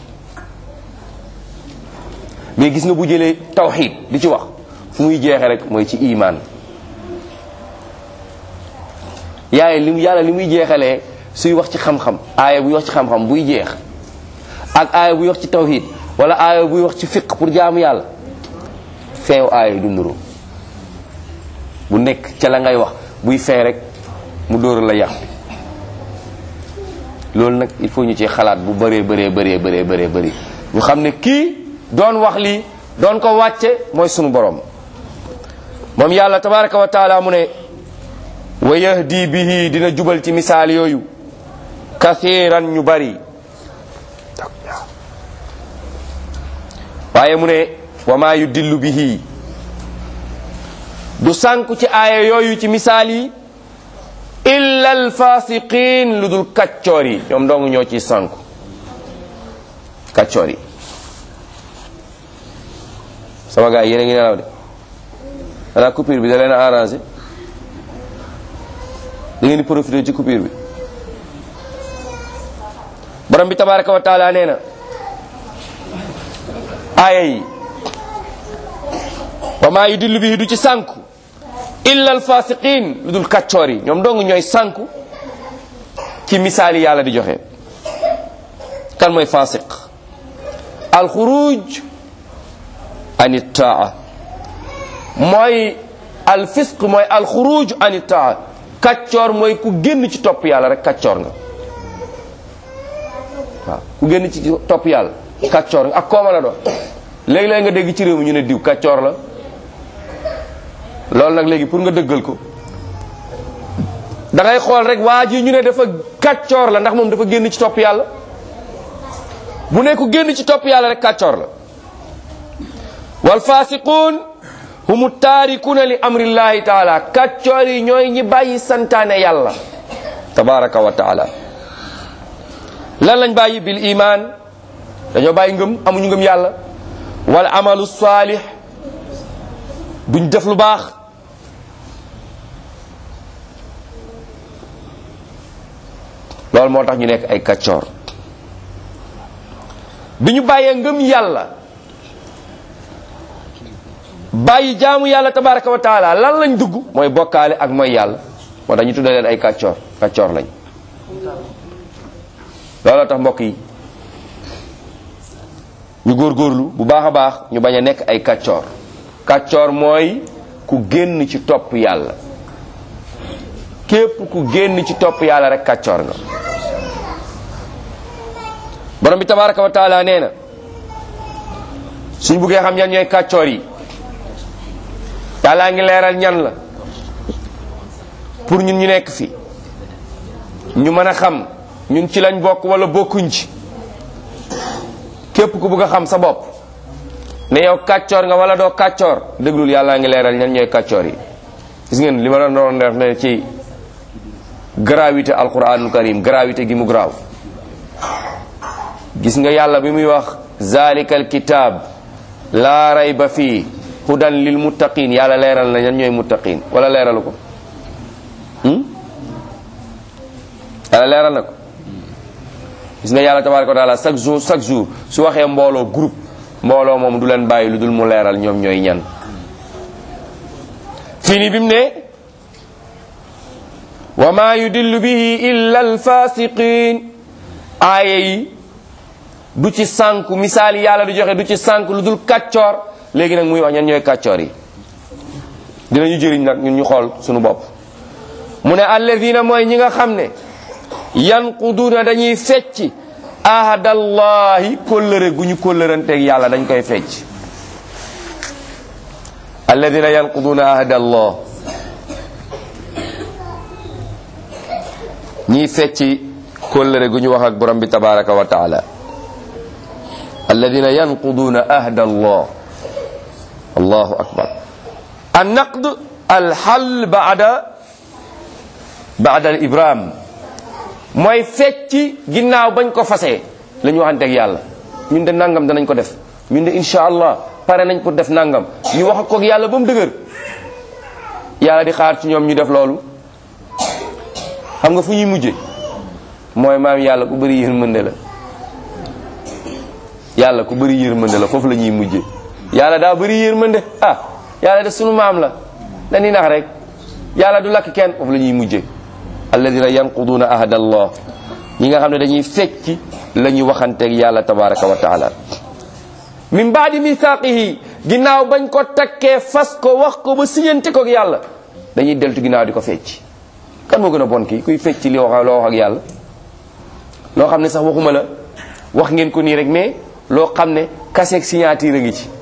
mais gis nga bu jëlee tawxiid di ci wax fu muy jeexee rek mooy ci imaan. yàlla li muy jeexalee suy wax ci xam-xam aaya buy wax ci xam-xam buy jeex ak aaya buy wax ci tawxiid wala aaya buy wax ci fiq pour jaamu yàlla feew aaya du nuru bu nekk ca la ngay wax buy fee rek mu dóoral la yàq loolu nag il faut ñu ci xalaat bu bëree bëri ñu xam ne kii doon wax lii doon ko wàcce mooy sunu borom moom yàlla tabaraka wa taala mu ne wa yahdi bihi dina jubal ci misaal yooyu kathiran ñu bari waaye mu ne wa ma yudillu bihi du sànku ci aaya yooyu ci misaal yi illa alfasiqin lu dul kaccoor yi ñoom dong ñoo ci sànku kaccoor yi. sama gars yéen a ngi nelaw de xanaa coupure bi da leen a arrangé da ngeen di profité ci coupure bi. borom bi tabaraka wa taala nee na aaya yi wa maa yudillu bihi du ci sànku illa alfasiqin lu dul kaccoor yi ñoom dong ñooy sànku ci misaal yi yàlla di joxe. kan mooy fasiq alxuruj an taa mooy alfisq mooy alxuruj an taa kaccoor mooy ku génn ci topp yàlla rek kaccoor nga waaw ku génn ci topp yàlla kaccoor nga ak kooma la doon léegi-léegi nga dégg ci réew mi ñu ne diw kaccoor la loolu nag léegi pour nga dëggal ko da ngay xool rek waa ji ñu ne dafa kaccoor la ndax moom dafa génn ci topp yàlla bu ne ku génn ci topp yàlla rek kaccoor la wal fasiqun humu taarikuna li amrillahi taala kaccoor yi ñooy ñi bàyyi santaane yàlla tabaraka wa taala lan lañ bàyyi bil iman dañoo bàyyi ngëm amuñu ngëm yàlla wal amalu salih duñ def lu baax loolu moo tax ñu nekk ay kaccoor bi ñu bàyyee ngëm yàlla bàyyi jaamu yàlla tabaraka wa taala lan lañ dugg mooy bokkaale ak mooy yàlla moo tax ñu tuddee leen ay kàccoor kàccoor lañ looloo tax mbokk yi ñu góorgóorlu bu baax a baax ñu bañ a nekk ay kàccoor kàccoor mooy ku génn ci topp yàlla képp ku génn ci topp yàlla rek kàccoor nga borom bi tabaraka wa taala nee na suñ buggee xam ñan ñooy kàccoor yi yàllaa ngi leeral ñan la pour ñun ñu nekk fi ñu mën a xam ñun ci lañ bokk wala bokkuñ ci képp ku bëgg a xam sa bopp ne yow kàccoor nga wala doo kàccoor déglul yàllaa ngi leeral ñan ñooy kàccoor yi gis ngeen li ma doon def ne ci gravité alquranul karim gravité gi mu graw gis nga yàlla bi muy wax zalikal kitab laa rayba fii hudan lil muttaqin yàlla leeral na ñan ñooy muttaqin wala leeralu ko yàlla leeral na ko gis nga yàlla tabaraka wa taala chaque jour su waxee mbooloo groupe mbooloo moom du leen bàyyi lu dul mu leeral ñoom ñooy ñan fii nii bi mu ne wa ma yudillu bihi illa alfasiqin aaya yi du ci sànku misaal yi yàlla du joxe du ci sànku lu dul kàccoor. léegi nag muy wax ñan ñooy kàccoor yi dinañu jëriñ nag ñun ñu xool suñu bopp. mu ne alladina mooy ñi nga xam ne yanquduuna dañuy fecc ahadallahi kóllëre gu ñu kóllëranteeg yàlla dañ koy fecc. alladina yanquduuna ahadallah ñiy fecc kóllëre gu ñu wax ak borom bi tabaraka wa taala. alladina yanquduuna ahadallah. allahu akbar. an naqd al hal baada al ibram mooy fecci ginnaaw bañ ko fasee la ñu waxanteeg yàlla. ñun de nangam danañ ko def ñun de insha allah pare nañ pour def nangam ñu wax ak yàlla ba mu dëgër yàlla di xaar ci ñoom ñu def loolu. xam nga fu ñuy mujje mooy maam yàlla ku bëri yërmande la. yàlla ku bëri yërmande la foofu la ñuy mujje. yàlla daa bëri yërmande yàlla de sunu maam la dañuy nax rek yàlla du lakk kenn foofu la ñuy mujje. alladina yanquduuna ahadallah ñi nga xam ne dañuy fecc la ñuy waxanteeg yàlla tabaraka wa taala. min baadi mithaqihi ginnaaw bañ ko takkee fas ko wax ko ba siñante ko ak yàlla dañuy deltu ginnaaw di ko fecc. kan moo gën a bon kii kuy fecc li wax loo wax ak yàlla loo xam ne sax waxuma la wax ngeen ko nii rek mais loo xam ne kaseeg signature a ngi ci.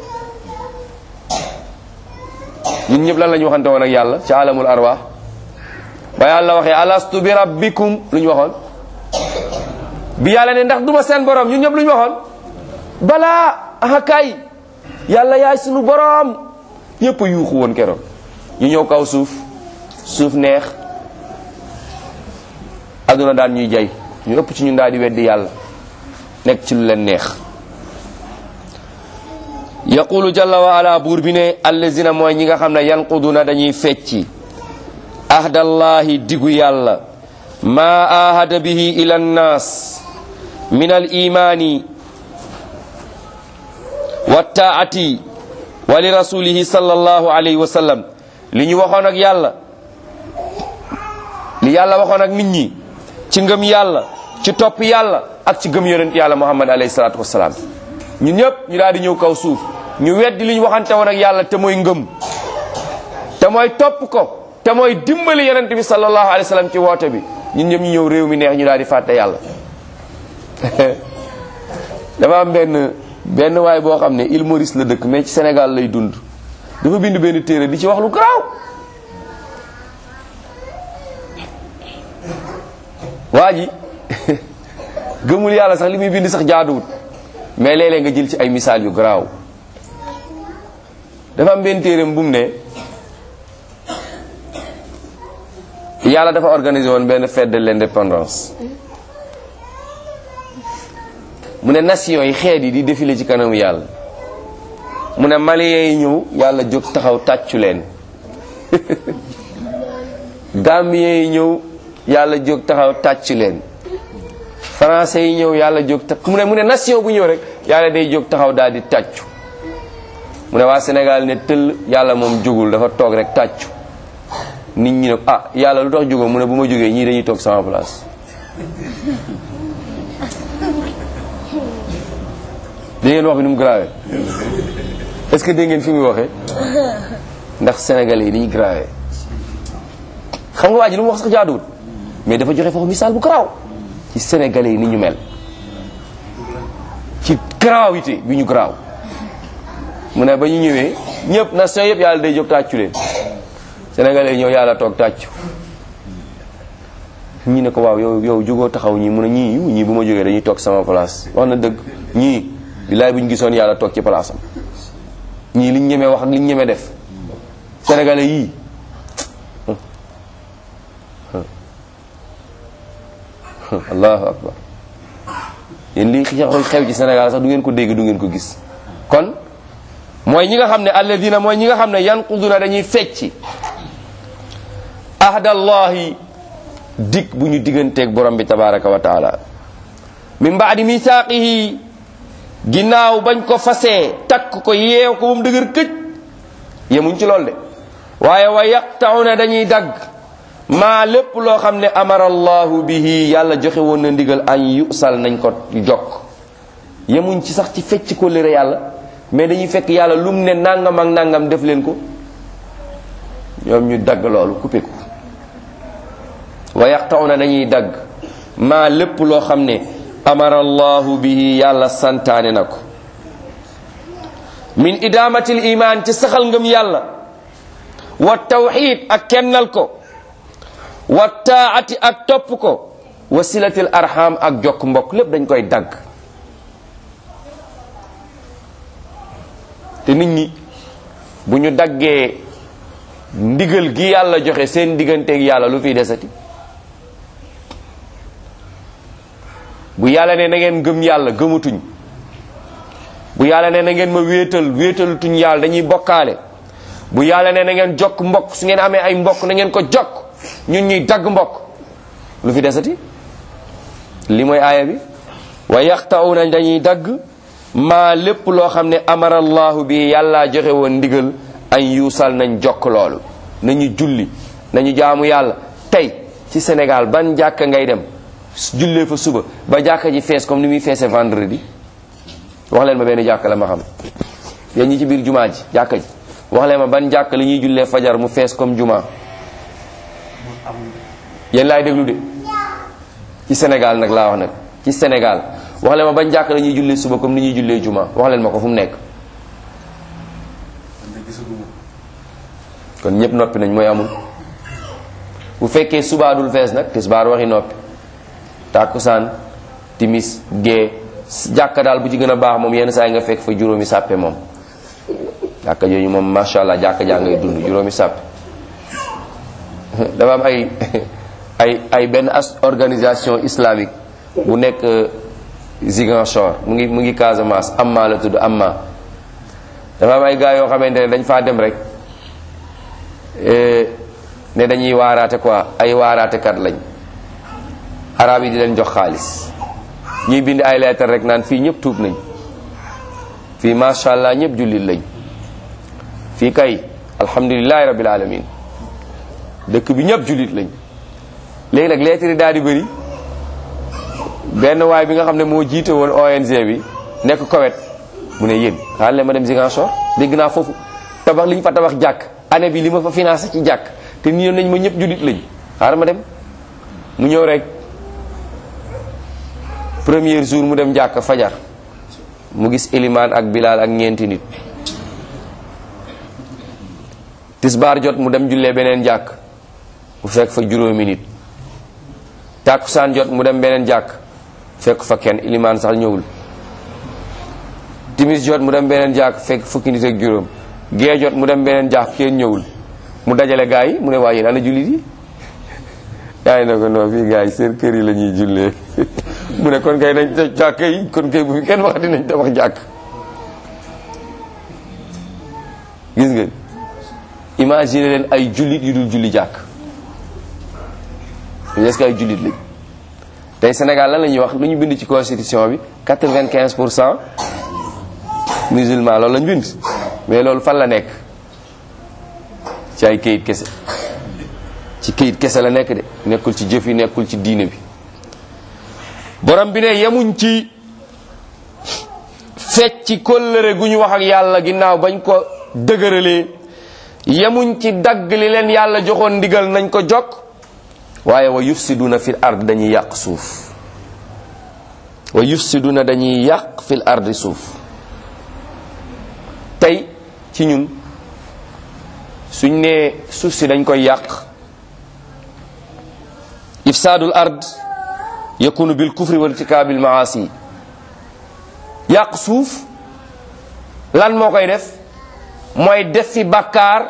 ñun ñëpp lan la ñu waxante woon ak yàlla ci alamul arwah ba yàlla waxee alastu bi rabbikum lu ñu waxoon. bi yàlla ne ndax duma seen borom ñun ñëpp lu ñu waxoon. balaa aha kay yàlla yaay sunu borom ñëpp a yuuxu woon keroog. ñu ñëw kaw suuf neex aduna daan ñuy jay ñu ëpp ci ñun daal di weddi yàlla nekk ci lu leen neex. yaqulu jalla wa ala buur bi ne allazina mooy ñi nga xam ne yanquduna dañuy fecci ahdallahi digu yàlla ma ahada bihi ila nnaas min al imani wa taati wa li rasulihi sallallahu alayhi wa sallam li ñu waxoon ak yàlla li yàlla waxoon ak nit ñi ci ngëm yàlla ci topp yàlla ak ci gëm yonent yàlla muhammad alayhi salatu wasalaam. ñun ñëpp ñu daal di ñëw kaw suuf ñu weddi li ñu waxante woon ak yàlla te mooy ngëm te mooy topp ko te mooy dimbali yonent bi sallallahu alayhi wa sallam ci woote bi. ñun ñëpp ñu ñëw réew mi neex ñu daal di fàtte yàlla. dafa am benn waay boo xam ne Île Maurice la dëkk mais ci Sénégal lay dund dafa bind benn téere di ci wax lu garaaw. waa ji gëmul yàlla sax li muy bind sax jaaduwut mais léeg-léeg nga jël ci ay misaal yu garaaw. dafa am benn téereem bu mu ne yàlla dafa organisé woon benn fête de l'indépendance mu ne nation yi xeet yi di défilé ci kanamu yàlla mu ne maliens yi ñëw yàlla jóg taxaw tàccu leen gambiens yi ñëw yàlla jóg taxaw tàccu leen français yi ñëw yàlla jóg mu ne nation bu ñëw rek yàlla day jóg taxaw daal di tàccu mu ne waa Sénégal ne tëll yàlla moom jógul dafa toog rek tàccu nit ñi ne yàlla lu tax jógoo mu ne bu ma jógee ñii dañuy toog sama place. dégg ngeen wax bi nu mu grave est-ce que dégg ngeen fi muy waxee ndax sénégalais yi dañuy grave xam nga waa ji lu mu wax sax jaaduwul mais dafa joxe foofu misaal bu garaaw ci sénégalais yi ni ñu mel ci gravité bi ñu garaaw mu ne ba ñu ñëwee ñëpp nation yëpp yàlla day jóg tàccu leen sénégalais yi ñëw yàlla toog tàccu ñi ne ko waaw yow jógoo taxaw ñii mu ne ñii bu ma jógee dañuy toog sama place wax na dëgg ñii bilaay bu ñu gisoon yàlla toog ci place am ñii liñ ñemee wax ak liñ ñemee def sénégalais yii allahu akbar yéen lii xew ci Sénégal sax du ngeen ko dégg du ngeen ko gis. kon mooy ñi nga xam ne alladina mooy ñi nga xam ne yanquduna dañuy fecci ahdallahi dig bu ñu digganteeg borom bi tabaraka wa taala min baadi mithaqihi ginnaaw bañ ko fasee takk ko yeew ko moom dëgër këj yemuñ ci lool de waaye wa yaqta'una dañuy dagg maa lépp loo xam ne amara allahu bihi yàlla joxe woon na ndigal an yusal nañ ko jokk. yemuñ ci sax ci fecc ko lëre yàlla mais dañuy fekk yàlla lum ne nangam ak nangam def leen ko ñoom ñu dagg loolu coupé ko. wa yaqta'una dañuy dagg maa lépp loo xam ne amara allahu bihi yàlla santaane na ko min idamatil iman ci saxal ngëm yàlla wa tawxid ak kennal ko wa taati ak topp ko wa silatil arham ak jokk mbokk lépp dañ koy dagg. te nit ñi bu ñu daggee ndigal gi yàlla joxe seen digganteeg yàlla lu fiy desati. bu yàlla ne na ngeen gëm yàlla gëmatuñ, bu yàlla ne na ngeen ma wéetalutuñ yàlla dañuy bokkaale, bu yàlla ne na ngeen jokk mbokk su ngeen amee ay mbokk na ngeen ko jokk, ñun ñuy dagg mbokk lu fi desati. li mooy aaya bi wa yaxta'una dañuy dagg maa lépp loo xam ne amara allahu bi yàlla joxe woon ndigal ay yuusal nañ jokk loolu. nañu julli nañu jaamu yàlla. tey ci Sénégal ban jàkka ngay dem jullee fa suba ba jàkka ji fees comme ni muy feese vendredi? wax leen ma benn jàkka la ma xam. yéen ñi ci biir jumaa ji jàkka ji wax leen ma ban jàkka la ñuy jullee fajar mu fees comme jumaa? yéen laay déglu de. ci Sénégal nag laa wax nag ci Sénégal wax leen ma ban jàkka la ñuy jullee suba comme ni ñuy jullee jumaa? wax leen ma ko fu mu nekk. kon ñëpp noppi nañ mooy amul. bu fekkee subaadul fees nag tisbaar waxi noppi, tàkkusaan timis gee jàkka daal bu ci gën a baax moom yenn saa yi nga fekk fa juróomi sàppe moom. jàkka jooju moom macha allah jàkka jaa ngay dund juróomi sàppe. dafa am ay benn organisation islamique bu nekk Ziguinchor mu ngi Casamance Amma la tudd Amma. dafa am ay gars yoo xamante ne dañ faa dem rek ne dañuy waaraate quoi ay waaraatekat lañ. arab yi di leen jox xaalis ñuy bind ay lettre rek naan fii ñëpp tuub nañ, fii macha allah ñëpp jullit lañ, fii kay alhamdulilahi rabbil alamin dëkk bi ñëpp jullit lañ. léegi nag lettre yi daal di bëri. benn waay bi nga xam ne moo jiite woon ONG bi nekk Koweït mu ne yéen xaaral leen ma dem Ziguinchor dégg naa foofu tabax li ñu fa tabax jàkk année bi li ma fa financé ci jàkk te nii nañ ma ñëpp jullit lañ, xaaral ma dem. mu ñëw rek premier jour mu dem jàkk fajar mu gis Elimaan ak Bilal ak ñeenti nit. tisbaar jot mu dem jullee beneen jàkk mu fekk fa juróomi nit. tàkkusaan jot mu dem beneen jàkk fekk fa kenn Elimaan sax ñëwul. timis jot mu dem beneen jàkk fekk fukki nit ak juróom. gee jot mu dem beneen jàkk kenn ñëwul. mu dajale gaa yi mu ne waa yéen ana jullit yi. gaa yi ne ko non fii gaa yi seen kër yi la ñuy jullee. mu ne kon kay nañ ta jàkk yi kon kay bu fi kenn wax dinañ tabax jàkk. gis nga imagine leen ay jullit yu dul julli jàkk. est-ce que ay jullit lañ? tey Sénégal lan la ñuy wax lu ñu bind ci constitution bi 95% musulman loolu lañ bind. mais loolu fan la nekk? ci ay kayit kese. ci kayit kese la nekk de, nekkul ci jëf yi, nekkul ci diine bi. borom bi ne yemuñ ci fecc ci kóllëre gu ñu wax ak yàlla ginnaaw bañ ko dëgëralee, yemuñ ci dagg li leen yàlla joxoon ndigal nañ ko jokk, waaye wa yufsiduna fil ard dañuy yàq suuf. wa yufsiduna dañuy yàq fil ardi suuf. tey ci ñun suñ nee suuf si dañ koy yàq, ifsaadul ard yakunu bil kufri wal irtikaabil maasi. yàq suuf lan moo koy def? mooy def fi bàkkaar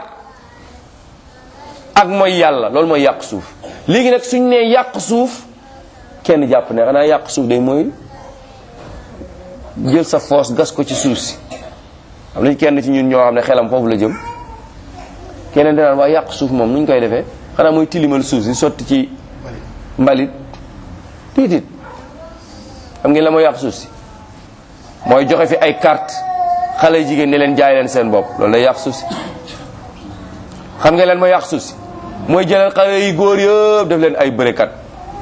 ak mooy yàlla, loolu mooy yàq suuf. léegi nag suñ nee yàq suuf kenn jàpp ne xanaa yàq suuf day mooy jël sa foos gas ko ci suuf si. am nañ kenn ci ñun ñoo xam ne xelam foofu la jëm. keneen danaan waa yàq suuf moom nuñ koy defee? xanaa mooy tilimal suuf si sotti ci mbalit tiitit. xam ngeen la mooy yàq suuf si? mooy joxe fi ay carte xale jigéen ne leen jaay leen seen bopp, loolu day yàq suuf si. xam ngeen lan mooy yàq suuf si? mooy jëlal xale yi góor yëpp def leen ay bërekat.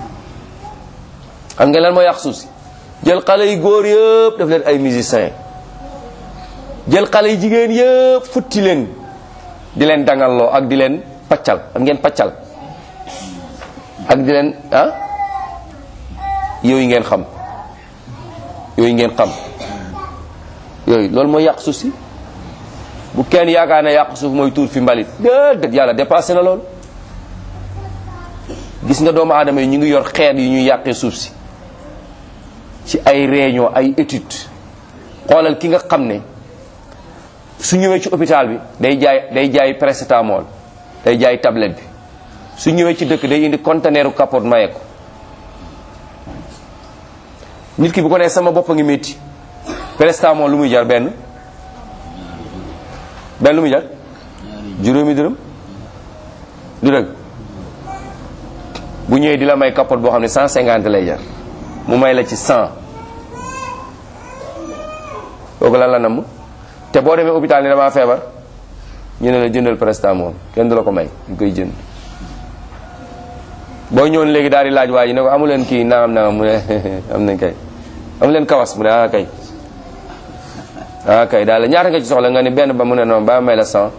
xam nga lan mooy yàq suuf si jël xale yi góor yëpp def leen ay musiciens jël xale yi jigéen yëpp futti leen di leen dangalloo ak di leen paccal xam ngeen paccal ak di leen yooyu ngeen xam yooyu loolu mooy yàq suuf si. bu kenn yaakaar ne yàq suuf mooy tuur fi mbalit déedéet yàlla dépassé na loolu. gis nga doomu aadama yi ñu ngi yor xeet yi ñuy yàqee suuf si ci ay réunion ay étude xoolal ki nga xam ne su ñëwee ci hôpital bi day jaay paracetamol day jaay tablette bi su ñëwee ci dëkk day indi conteneeru capote maye ko. nit ki bu ko nee sama bopp a ngi métti paracetamol lu muy jar benn lu muy jar juróomi dërëm du dëgg bu ñëwee di la may capote boo xam ne 150 lay jar mu may la ci 100 kooku lan la namm te boo demee hôpital ni damaa feebar ñu ne la jëndal paracetamol kenn du la ko may ñu koy jënd. boo ñëwoon léegi daal di laaj waa ji ne ko amu leen kii nangam mu ne am nañ kay amu leen kawas mu ne kay daal la ñaata nga ci soxla nga ni benn ba mu ne noonu ba may la 100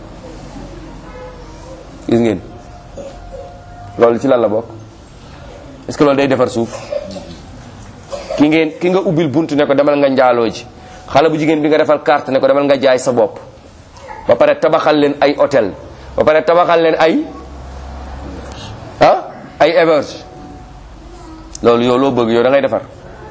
gis ngeen loolu ci lan la bokk. est-ce que loolu day defar suuf ki nga ubbil buntu ne ko demal nga njaaloo ji xale bu jigéen bi nga defal carte ne ko demal nga jaay sa bopp ba pare tabaxal leen ay hôtel ba pare tabaxal leen ay héberge loolu yow loo bëgg yow da ngay defar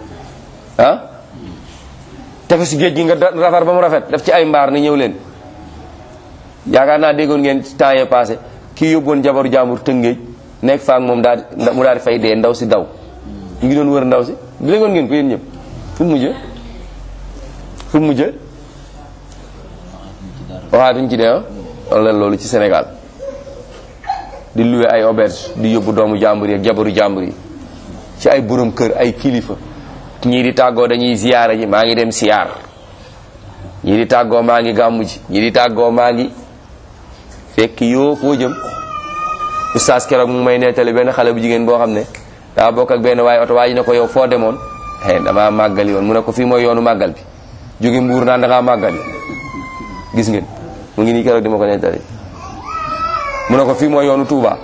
tefesu géej gi nga rafar ba mu rafet def ci ay mbaar ni ñëw leen. yaakaar naa déggoon ngeen temps yee passé kii yóbboon jabaru jàmbur Tëngéej nekk faak moom mu daal di fay dee ndaw si daw ñu ngi doon wër ndaw si déggoon ngeen ko yéen ñëpp fu mu mujjee waxaatuñ ci dee wala loolu ci Sénégal di loué ay auberge di yóbbu doomu jàmbur yi ak jabaru jàmbur yi ci ay borom kër ay kilifa. ñii di tàggoo dañuy ziyaara ji maa ngi dem siyaar ñii di tàggoo maa ngi gàmmu ji ñii di tàggoo maa ngi fekk yoo foo jëm. Oustaz keroog mu may nettali benn xale bu jigéen boo xam ne daa bokk ak benn waaye oto waa ji ne ko yow foo demoon damaa màggali woon mu ne ko fii mooy yoonu màggal bi jóge Mbuur naan dangaa màggali gis ngeen mu ngi nii keroog di ma ko nettali mu ne ko fii mooy yoonu Touba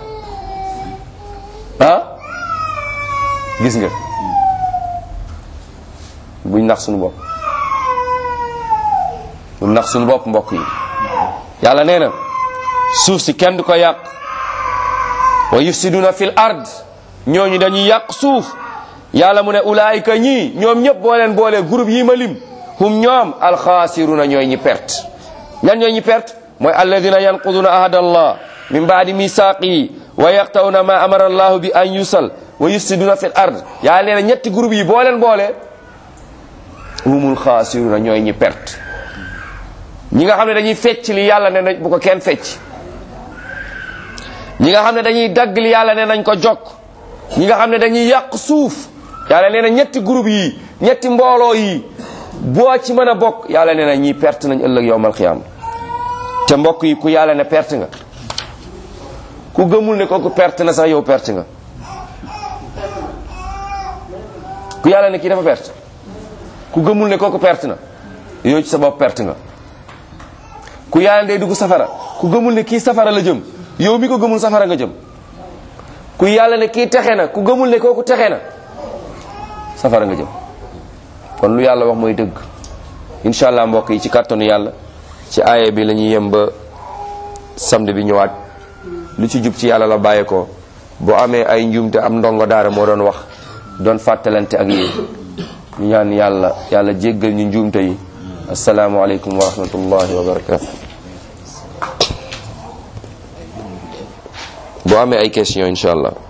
gis nga buñ nax suñu bopp buñ nax suñu bopp mbokk yi. yàlla nee na suuf si kenn du ko yàq wa yufsiduna fil ard ñooñu dañuy yàq suuf yàlla mu ne ulaayika ñii ñoom ñëpp boo leen boolee groupe yi ma lim hum ñoom alxaasiruna ñooy ñi perte. ñan ñooy ñi perte mooy alladina yanquduna ahada allah min baadi misaaqihi wa yaqtawna ma amara allahu bi an yusal wa yufsiduna fil ard yàlla nee na ñetti groupe yi boo leen boolee humul xaasiruna ñooy ñi perte. ñi nga xam ne dañuy fecc li yàlla ne nañ bu ko kenn fecc, ñi nga xam ne dañuy dagg li yàlla ne nañ ko jokk, ñi nga xam ne dañuy yàq suuf. yàlla nee na ñetti groupe yi, ñetti mbooloo yi boo ci mën a bokk yàlla nee na ñii perte nañ ëllëg yowmal xiyaam. te mbokk yi ku yàlla ne perte nga, ku gëmul ne kooku perte na sax yow perte nga. ku yàlla ne kii dafa perte, ku gëmul ne kooku perte na yow ci sa bopp perte nga. ku yàlla day dugg safara, ku gëmul ne kii safara la jëm yow mi ko gëmul safara nga jëm. ku yàlla ne kii texe na, ku gëmul ne kooku texe na safara nga jëm. kon lu yàlla wax mooy dëgg. incha allah mbokk yi ci kàttanu yàlla ci aaya bi la ñuy yem ba samedi bi ñëwaat. lu ci jub ci yàlla la bàyyeekoo. boo amee ay njuumte am ndongo daara moo doon wax doon fàttalante ak yéen ñu ñaan yàlla jéggal ñu njuumte yi. asalaamaaleykum wa rahmatullahi wa barakatu. boo amee ay question incha allah.